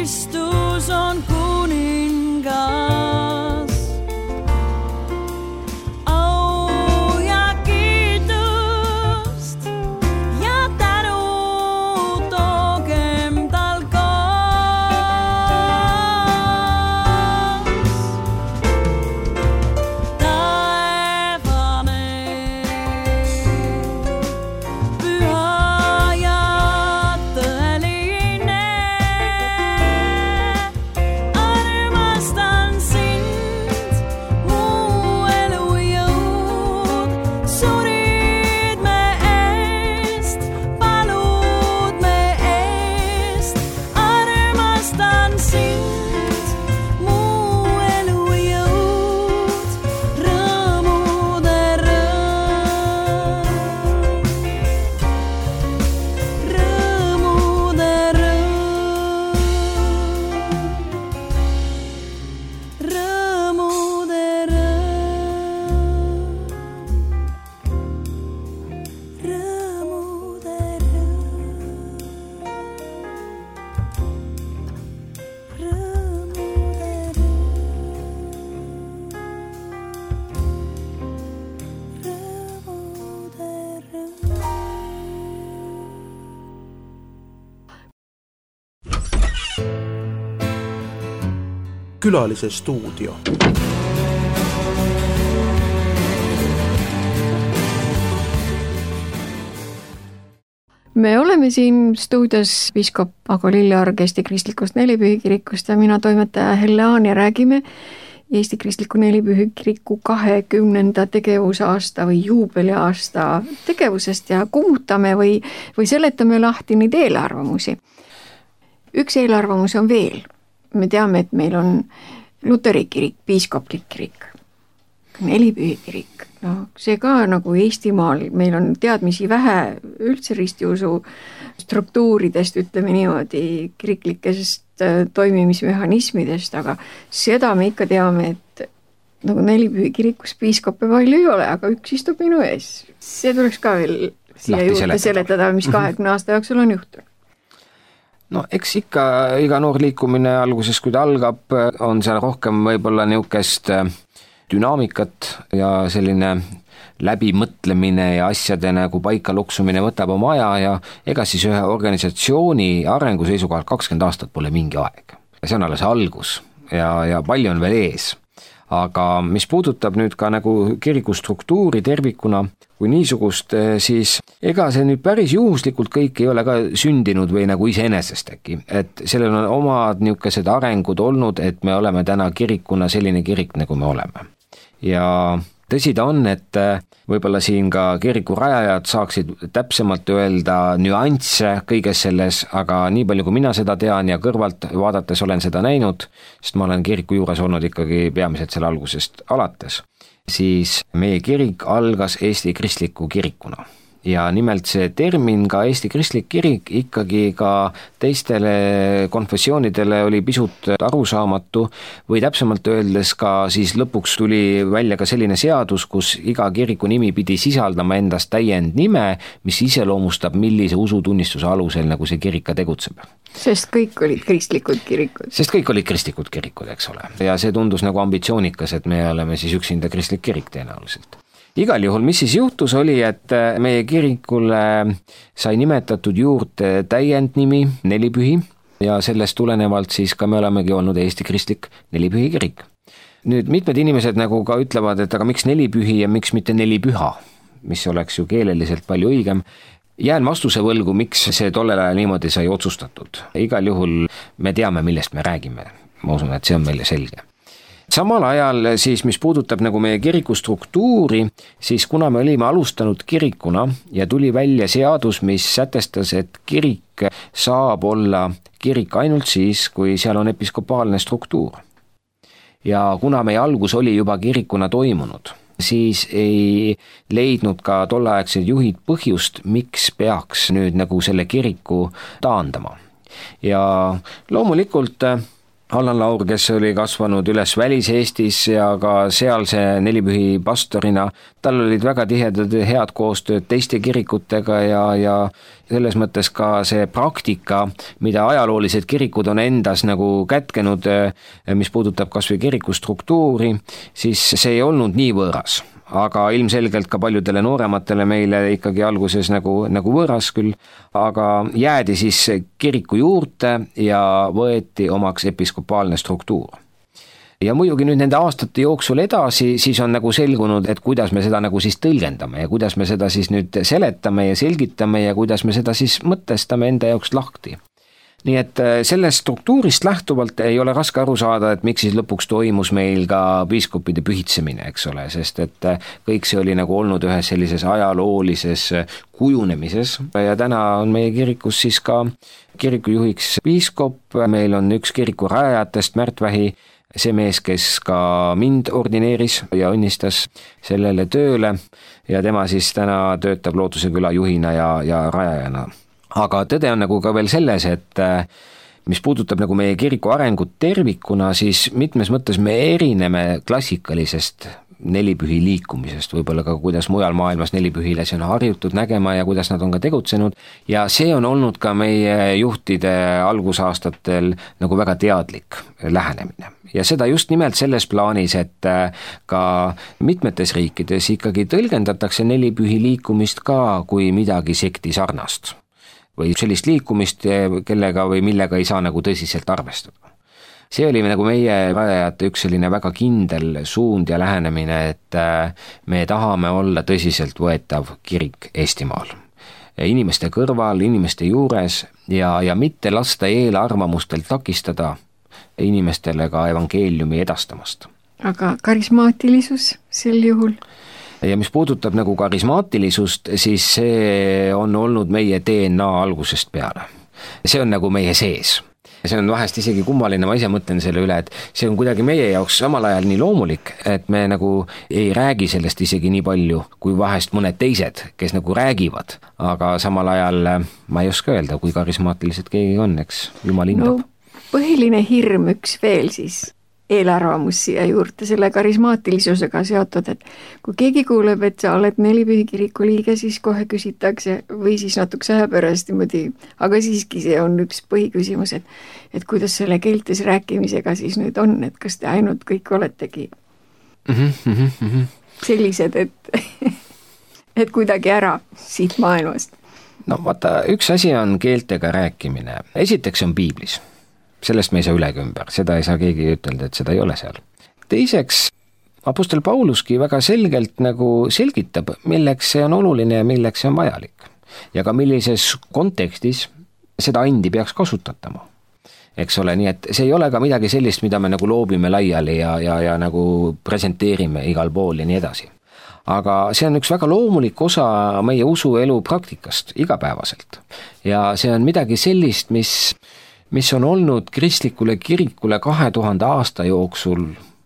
Kristus on kuningas. Au ja kiitust ja tänu toogem tal kaas. Taevane, püha ja tõeline, armastan sind, mu elujõud. Surid me eest, palud me eest, armastan sind, mu elujõud. Rõõmude rõõm, rõõmude rõõm, rõõmude rõõm, rõõmude Külalise stuudio. Me oleme siin stuudios piiskop Ago Lilleorg Eesti Kristlikust Nelipühi kirikust ja mina toimetaja Helle Aan ja räägime Eesti Kristliku Nelipühi kiriku 20. tegevusaasta või juubeliaasta tegevusest ja kummutame või seletame lahti neid eelarvamusi. Üks eelarvamus on veel. Me teame, et meil on luteri kirik, piiskoplik kirik, Nelipühi kirik. No, see ka nagu Eestimaal, meil on teadmisi vähe üldse ristiusu struktuuridest, ütleme niimoodi, kiriklikest toimimismehhanismidest, aga seda me ikka teame, et nagu Nelipühi kirikus piiskoppe palju ei ole, aga üks istub minu ees. See tuleks ka veel siia juurde seletada, mis 20 aasta jooksul on juhtunud. No eks ikka iga noor liikumine alguses, kui ta algab, on seal rohkem võib-olla niukest dünaamikat ja selline läbimõtlemine ja asjade nagu paika luksumine võtab oma aja ja ega siis ühe organisatsiooni arengu seisukohalt 20 aastat pole mingi aeg. See on alles algus ja palju on veel ees. Aga mis puudutab nüüd ka nagu kiriku struktuuri tervikuna kui niisugust, siis ega see nüüd päris juhuslikult kõik ei ole ka sündinud või nagu iseenesest äkki, et sellel on omad niisugused arengud olnud, et me oleme täna kirikuna selline kirik, nagu me oleme. Ja tõsi ta on, et võib-olla siin ka kiriku rajajad saaksid täpsemalt öelda nüansse kõiges selles, aga nii palju kui mina seda tean ja kõrvalt vaadates olen seda näinud, sest ma olen kiriku juures olnud ikkagi peamiselt selle algusest alates, siis meie kirik algas Eesti Kristliku kirikuna. Ja nimelt see termin ka Eesti Kristlik kirik ikkagi ka teistele konfessioonidele oli pisut arusaamatu või täpsemalt öeldes ka siis lõpuks tuli välja ka selline seadus, kus iga kiriku nimi pidi sisaldama endast täiendnime, mis iseloomustab, millise usutunnistuse alusel nagu see kirik ka tegutseb. Sest kõik olid kristlikud kirikud. Sest kõik olid kristlikud kirikud, eks ole. Ja see tundus nagu ambitsioonikas, et me oleme siis üksinda kristlik kirik tõenäoliselt. Igal juhul, mis siis juhtus, oli, et meie kirikule sai nimetatud juurde täiendnimi Nelipühi ja sellest tulenevalt siis ka me olemegi olnud Eesti Kristlik Nelipühi kirik. Nüüd mitmed inimesed nagu ka ütlevad, et aga miks Nelipühi ja miks mitte Nelipüha, mis oleks ju keeleliselt palju õigem. Jään vastuse võlgu, miks see tollel ajal niimoodi sai otsustatud. Igal juhul me teame, millest me räägime. Ma usun, et see on meile selge. Samal ajal siis, mis puudutab nagu meie kiriku struktuuri, siis kuna me olime alustanud kirikuna ja tuli välja seadus, mis sätestas, et kirik saab olla kirik ainult siis, kui seal on episkopaalne struktuur. Ja kuna meie algus oli juba kirikuna toimunud, siis ei leidnud ka tolleaegsed juhid põhjust, miks peaks nüüd nagu selle kiriku taandama. Ja loomulikult Allan Laur, kes oli kasvanud üles Välis-Eestis ja ka sealse nelipühi pastorina, tal olid väga tihedad ja head koostööd teiste kirikutega ja selles mõttes ka see praktika, mida ajaloolised kirikud on endas nagu kätkenud, mis puudutab kas või kiriku struktuuri, siis see ei olnud nii võõras. Aga ilmselgelt ka paljudele noorematele meile ikkagi alguses nagu võõras küll, aga jäädi siis kiriku juurde ja võeti omaks episkopaalne struktuur. Ja muidugi nüüd nende aastate jooksul edasi, siis on nagu selgunud, et kuidas me seda nagu siis tõlgendame ja kuidas me seda siis nüüd seletame ja selgitame ja kuidas me seda siis mõtestame enda jaoks lahti. Nii et sellest struktuurist lähtuvalt ei ole raske aru saada, et miks siis lõpuks toimus meil ka piiskopide pühitsemine, eks ole, sest et kõik see oli nagu olnud ühes sellises ajaloolises kujunemises ja täna on meie kirikus siis ka kirikujuhiks piiskop, meil on üks kiriku rajajatest, Märt Vähi, see mees, kes ka mind ordineeris ja õnnistas sellele tööle ja tema siis täna töötab Lootuse küla juhina ja rajajana. Aga tõde on nagu ka veel selles, et mis puudutab nagu meie kiriku arengut tervikuna, siis mitmes mõttes me erineme klassikalisest nelipühi liikumisest, võib-olla ka kuidas mujal maailmas nelipühilasi on harjutud nägema ja kuidas nad on ka tegutsenud ja see on olnud ka meie juhtide algusaastatel nagu väga teadlik lähenemine. Ja seda just nimelt selles plaanis, et ka mitmetes riikides ikkagi tõlgendatakse nelipühi liikumist ka kui midagi sekti sarnast. Või sellist liikumist, kellega või millega ei saa nagu tõsiselt arvestada. See oli nagu meie rajajate üks selline väga kindel suund ja lähenemine, et me tahame olla tõsiselt võetav kirik Eestimaal. Inimeste kõrval, inimeste juures ja mitte lasta eelarvamustel takistada inimestele ka evangeeliumi edastamast. Aga karismaatilisus sel juhul? Ja mis puudutab nagu karismaatilisust, siis see on olnud meie DNA algusest peale. See on nagu meie sees. See on vahest isegi kummaline, ma ise mõtlen selle üle, et see on kuidagi meie jaoks samal ajal nii loomulik, et me nagu ei räägi sellest isegi nii palju, kui vahest mõned teised, kes nagu räägivad. Aga samal ajal ma ei oska öelda, kui karismaatilised keegi on, eks Jumal hindab. No, põhiline hirm üks veel siis. Eelarvamus siia juurde selle karismaatilisusega seotud, et kui keegi kuuleb, et sa oled nelipühi kiriku liige, siis kohe küsitakse või siis natukese aja pärast niimoodi, aga siiski see on üks põhiküsimus, et kuidas selle keeltes rääkimisega siis nüüd on, et kas te ainult kõik oletegi sellised, et kuidagi ära siit maailmast. No vaata, üks asi on keeltega rääkimine. Esiteks on piiblis. Sellest me ei saa ülegi ümber, seda ei saa keegi ütelda, et seda ei ole seal. Teiseks, apostel Pauluski väga selgelt nagu selgitab, milleks see on oluline ja milleks see on vajalik. Ja ka millises kontekstis seda andi peaks kasutatama. Eks ole, nii et see ei ole ka midagi sellist, mida me nagu loobime laiali ja nagu presenteerime igal pool ja nii edasi. Aga see on üks väga loomulik osa meie usuelu praktikast igapäevaselt. Ja see on midagi sellist, mis on olnud kristlikule kirikule 2000 aasta jooksul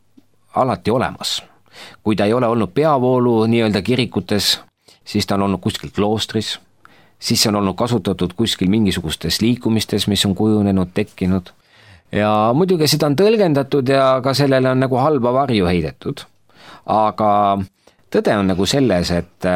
alati olemas. Kui ta ei ole olnud peavoolu nii-öelda kirikutes, siis ta on olnud kuskil kloostris, siis on olnud kasutatud kuskil mingisugustes liikumistes, mis on kujunenud, tekkinud. Ja muidugi seda on tõlgendatud ja ka sellele on nagu halba varju heidetud. Aga tõde on nagu selles, et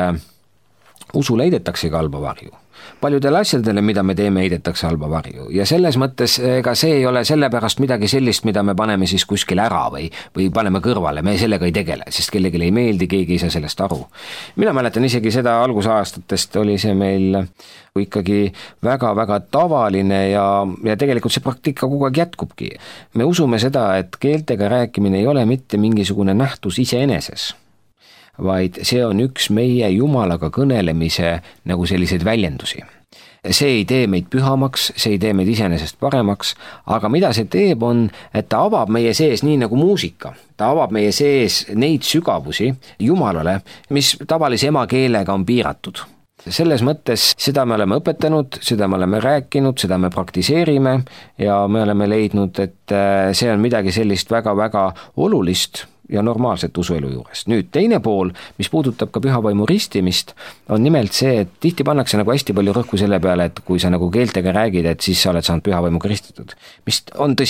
usule heidetakse ka halba varju. Paljudele asjadele, mida me teeme, heidetakse halba varju. Ja selles mõttes, ega see ei ole sellepärast midagi sellist, mida me paneme siis kuskil ära või paneme kõrvale. Me sellega ei tegele, sest kellelegi ei meeldi, keegi ei saa sellest aru. Mina mäletan isegi seda algusaastatest oli see meil ikkagi väga-väga tavaline ja tegelikult see praktika kogu aeg jätkubki. Me usume seda, et keeltega rääkimine ei ole mitte mingisugune nähtus iseeneses, vaid see on üks meie Jumalaga kõnelemise nagu selliseid väljendusi. See ei tee meid pühamaks, see ei tee meid iseenesest paremaks, aga mida see teeb on, et ta avab meie sees nii nagu muusika. Ta avab meie sees neid sügavusi Jumalale, mis tavalise emakeelega on piiratud. Selles mõttes seda me oleme õpetanud, seda me oleme rääkinud, seda me praktiseerime ja me oleme leidnud, et see on midagi sellist väga-väga olulist ja normaalset usuelu juures. Nüüd teine pool, mis puudutab ka pühavaimu ristimist, on nimelt see, et tihti pannakse nagu hästi palju rõhku selle peale, et kui sa nagu keeltega räägid, et siis sa oled saanud pühavaimuga ristitud. Mis on tõsi,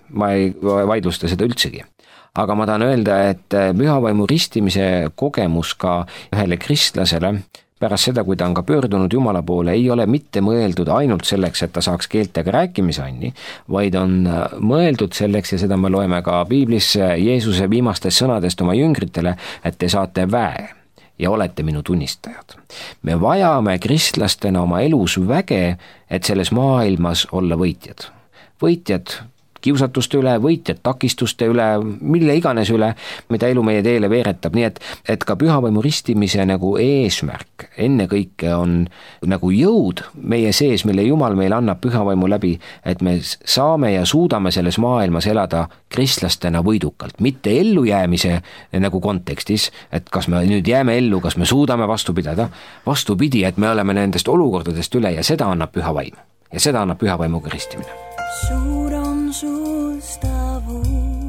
ma ei vaidlusta seda üldsegi. Aga ma tahan öelda, et pühavaimu ristimise kogemus ka ühele kristlasele pärast seda, kui ta on ka pöördunud Jumala poole, ei ole mitte mõeldud ainult selleks, et ta saaks keeltega rääkimise anni, vaid on mõeldud selleks, ja seda me loeme ka piiblis Jeesuse viimastest sõnadest oma jüngritele, et te saate väe ja olete minu tunnistajad. Me vajame kristlastena oma elus väge, et selles maailmas olla võitjad. Võitjad kiusatuste üle, võitjad takistuste üle, mille iganes üle, mida elu meie teele veeretab, nii et ka pühavaimu ristimise nagu eesmärk enne kõike on nagu jõud meie sees, mille Jumal meile annab pühavaimu läbi, et me saame ja suudame selles maailmas elada kristlastena võidukalt, mitte ellujäämise nagu kontekstis, et kas me nüüd jääme ellu, kas me suudame vastu pidada, vastupidi, et me oleme nendest olukordadest üle ja seda annab pühavaim ja seda annab pühavaimuga ristimine. Suur on sustavus,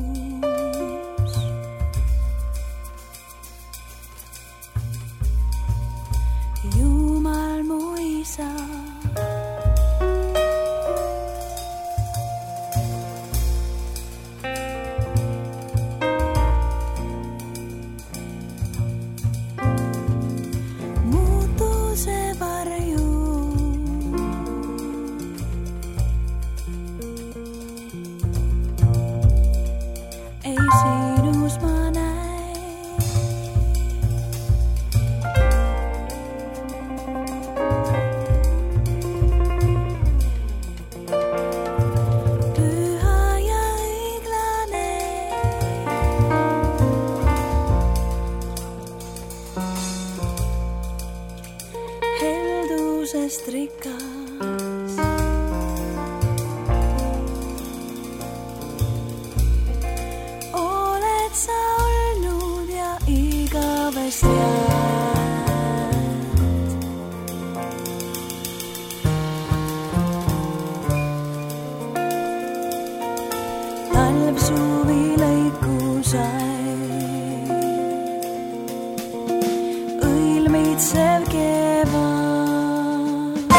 Jumal mu isa. Muutuse varju sinus ma näin. Püha ja õiglane, heldusest rikas. Talv suvi lõiku sai, õilmitsev kevad,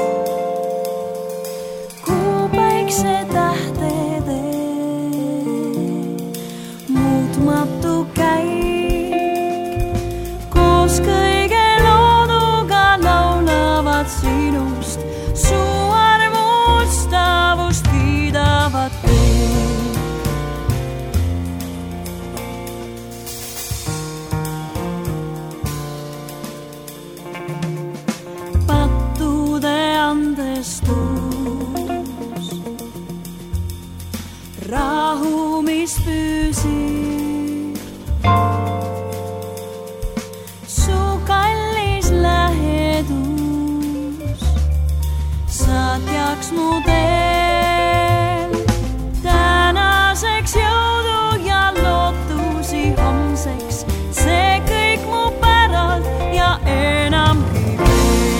kuu päikse tähtede muutmatu käik, koos kõige looduga laulavad sinust, su armustavust kiidavad kõik. Pattude andestus, rahu, mis püsib, su kallis lähedus, saatjaks mu teel, tänaseks jõudu ja lootusi homseks, see kõik mu päralt ja enamgi veel.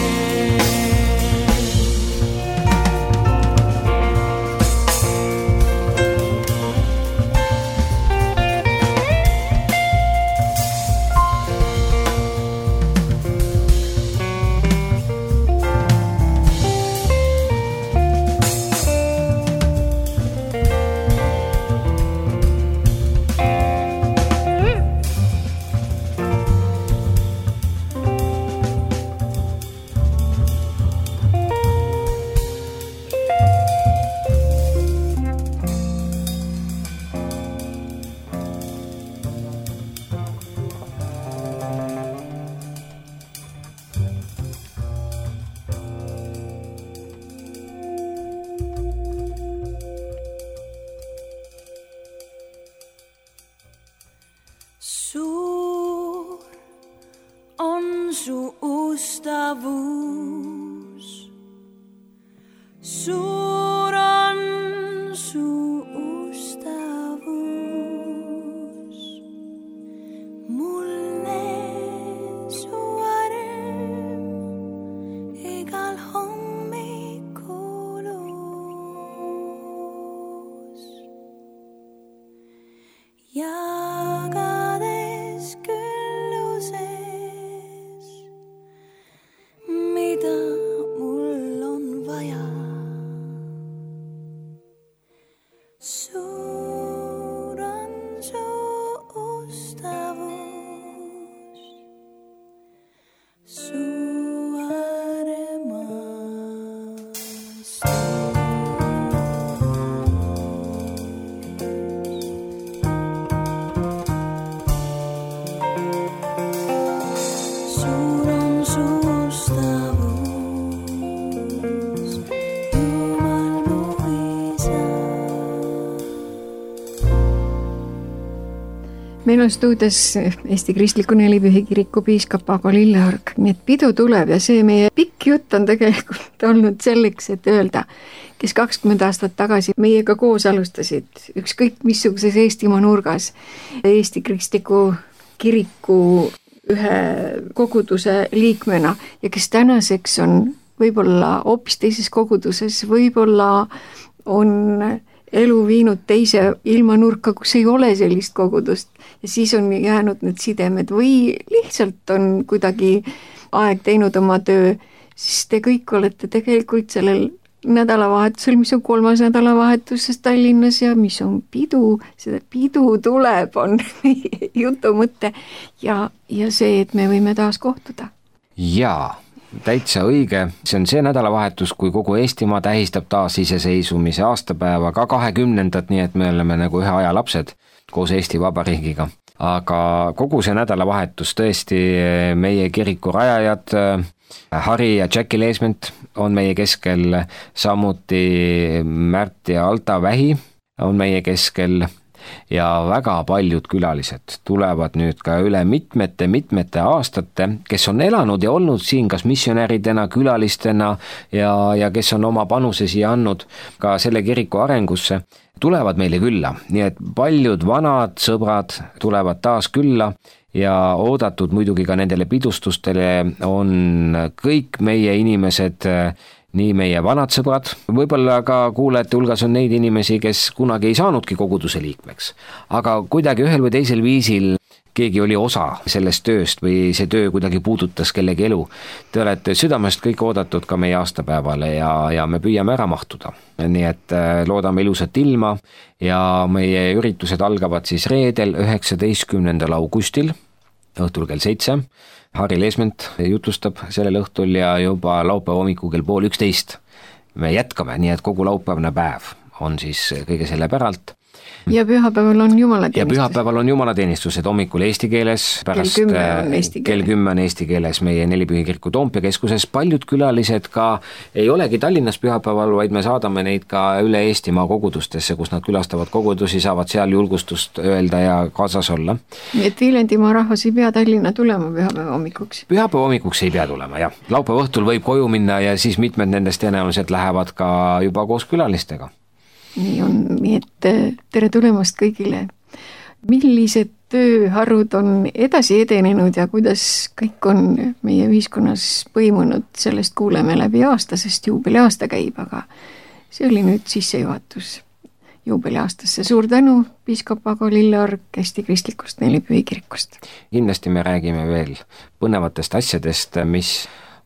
Suur on su ustavus, suur on su ustavus, mulle su arm igal hommikulus. Jagades külluses, mida mul on vaja. meil on stuudios Eesti Kristliku Nelipühi Kiriku piiskop Ago Lilleorg, nii et pidu tuleb ja see meie pikk jutt on tegelikult olnud selleks, et öelda, kes 20 aastat tagasi meiega koos alustasid ükskõik missuguses Eestimaa nurgas Eesti Kristliku Kiriku ühe koguduse liikmena ja kes tänaseks on võib-olla hoopis teises koguduses, võib-olla on elu viinud teise ilmanurka, kus ei ole sellist kogudust ja siis on jäänud need sidemed või lihtsalt on kuidagi aeg teinud oma töö, siis te kõik olete tegelikult sellel nädalavahetusel, mis on 3. nädalavahetuses Tallinnas ja mis on pidu, seda pidu tuleb, on jutu mõte ja see, et me võime taas kohtuda. Jaa, täitsa õige, see on see nädalavahetus, kui kogu Eestimaa tähistab taas iseseisvumise aastapäeva, ka 20. nii et me oleme nagu ühe aja lapsed koos Eesti Vabariigiga. Aga kogu see nädalavahetus tõesti meie kiriku rajajad, Harri ja Jackie Leesment on meie keskel, samuti Märt ja Alta Vähi on meie keskel ja väga paljud külalised tulevad nüüd ka üle mitmete aastate, kes on elanud ja olnud siin kas missionäridena, külalistena ja kes on oma panuse siia andnud ka selle kiriku arengusse, tulevad meile külla, nii et paljud vanad sõbrad tulevad taas külla ja oodatud muidugi ka nendele pidustustele on kõik meie inimesed, nii meie vanad sõbrad, võib-olla ka kuulajate hulgas on neid inimesi, kes kunagi ei saanudki koguduse liikmeks, aga kuidagi ühel või teisel viisil keegi oli osa sellest tööst või see töö kuidagi puudutas kellegi elu. Te olete südamest kõik oodatud ka meie aastapäevale ja me püüame ära mahtuda. Nii et loodame ilusat ilma ja meie üritused algavad siis reedel 19. augustil õhtul kell 7. Harri Leesment jutustab sellel õhtul ja juba laupäeva hommikul kell 10:30 me jätkame, nii et kogu laupäevne päev on siis kõige selle päralt. Ja pühapäeval on jumalateenistus. Ja pühapäeval on jumalateenistused hommikul eesti keeles, pärast kell 10 on eesti keeles meie Nelipühi Kiriku Toompea keskuses. Paljud külalised ka ei olegi Tallinnas pühapäeval, vaid me saadame neid ka üle Eestimaa kogudustesse, kus nad külastavad kogudusi, saavad seal julgustust öelda ja kaasas olla. Nii et Viilendimaa rahvas ei pea Tallinna tulema pühapäeva hommikuks? Pühapäeva hommikuks ei pea tulema, jah. Laupäeva õhtul võib koju minna ja siis mitmed nendest tõenäoliselt lähevad ka juba koos külalistega. Nii on, nii et tere tulemast kõigile. Millised tööharud on edasi edenenud ja kuidas kõik on meie ühiskonnas põimunud, sellest kuuleme läbi aasta, sest juubeliaasta käib, aga see oli nüüd sissejuhatus juubeliaastasse. Suur tänu, piiskop Ago Lilleorg Eesti Kristlikust Nelipühi Kirikust. Kindlasti me räägime veel põnevatest asjadest, mis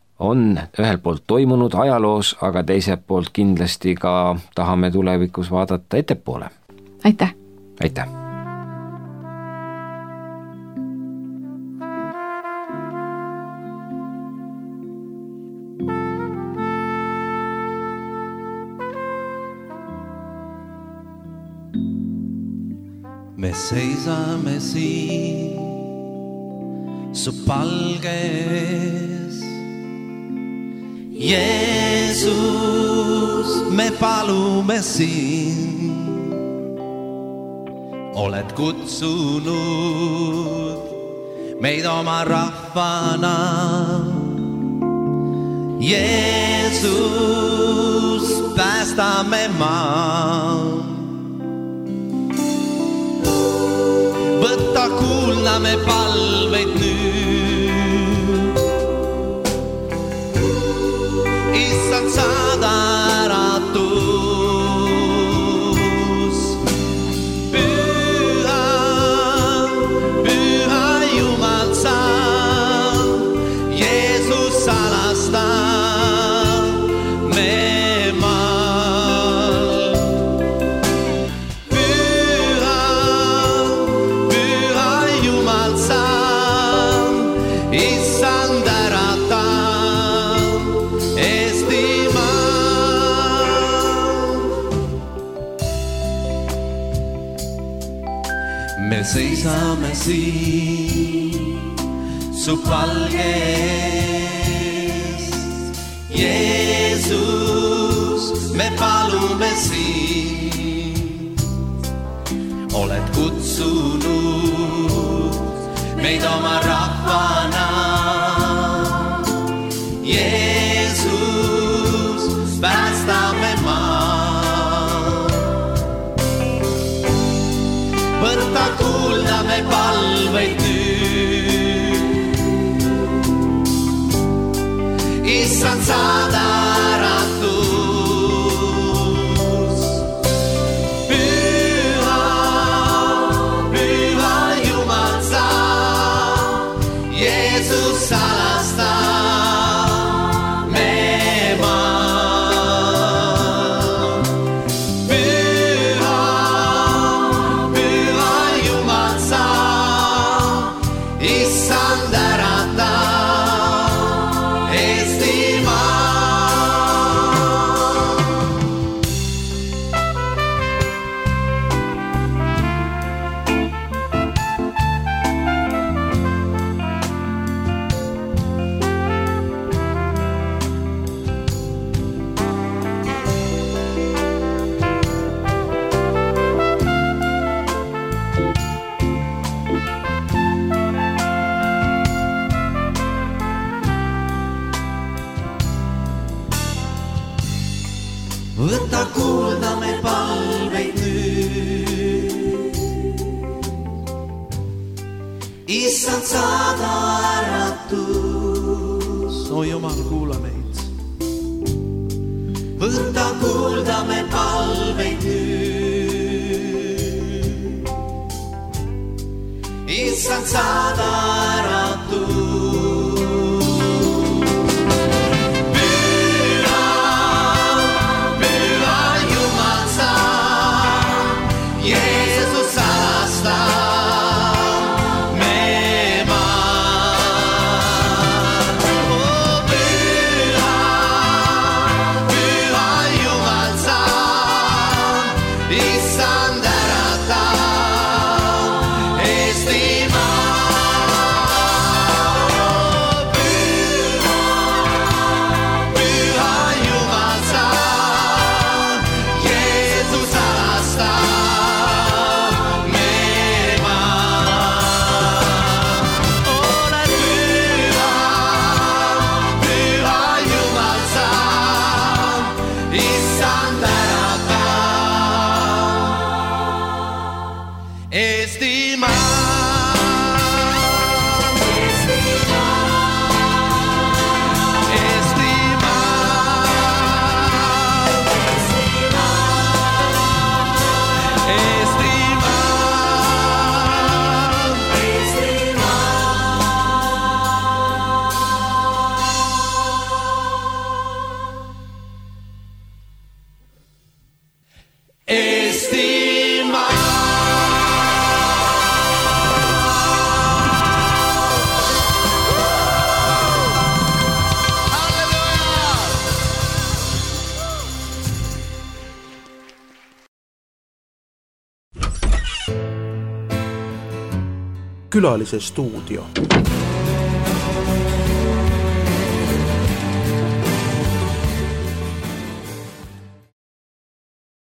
on ühelt poolt toimunud ajaloos, aga teiselt poolt kindlasti ka tahame tulevikus vaadata ettepoole. Aitäh! Aitäh! Me seisame siin su palges. Jeesus, me palume siin, oled kutsunud meid oma rahvana. Jeesus, päästame maa. Võta kuulda me palveid nüüd. Issand saada äratus. Püha, püha Jumal sa, Jeesus salasta me maal. Püha, püha Jumal sa, Issand ärata me seisame siin su palges. Jeesus, me palume siin, oled kutsunud meid oma rahvana. Jeesus, päästame maa. Võta kuulda me palveid nüüd. Issand, saada äratus. Püha, püha Jumal sa, Jeesus salasta me maa. Püha, püha Jumal sa, Issand ärata Eestimaa. Võta kuulda me palveid nüüd. Issand, saada äratus. O Jumal, kuula meid. Võta kuulda me palveid nüüd. Issand, saada äratus. Külalise stuudio.